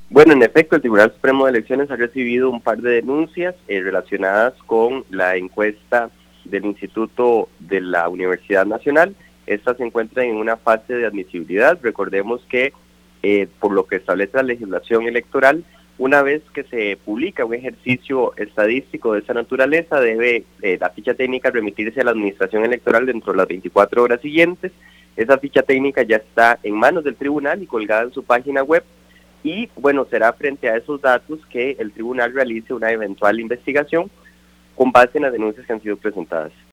Bueno, en efecto, el Tribunal Supremo de Elecciones ha recibido un par de denuncias relacionadas con la encuesta del Instituto de la Universidad Nacional. Estas se encuentran en una fase de admisibilidad. Recordemos que, por lo que establece la legislación electoral, una vez que se publica un ejercicio estadístico de esa naturaleza, debe la ficha técnica remitirse a la Administración Electoral dentro de las 24 horas siguientes. Esa ficha técnica ya está en manos del tribunal y colgada en su página web. Y bueno, será frente a esos datos que el tribunal realice una eventual investigación con base en las denuncias que han sido presentadas.